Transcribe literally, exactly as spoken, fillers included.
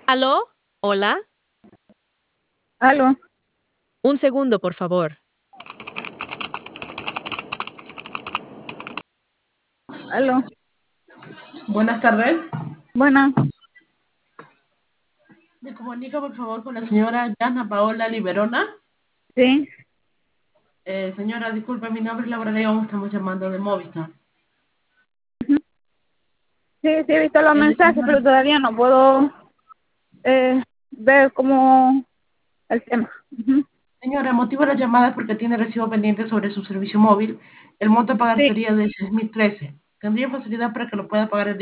¿Aló? ¿Hola? Aló, Un segundo, por favor. aló, Buenas tardes. buena, Me comunica por favor con la señora Yana Paola Liberona. sí, Eh, señora, disculpe, mi nombre es Laura León, estamos llamando de Movistar. sí, sí he visto los Eh, mensajes, señora, pero todavía no puedo eh, ver cómo el tema. Ujú. señora, el motivo de la llamada es porque tiene recibo pendiente sobre su servicio móvil. El monto a pagar Sí, sería de seis mil trece. ¿Tendría facilidad para que lo pueda pagar el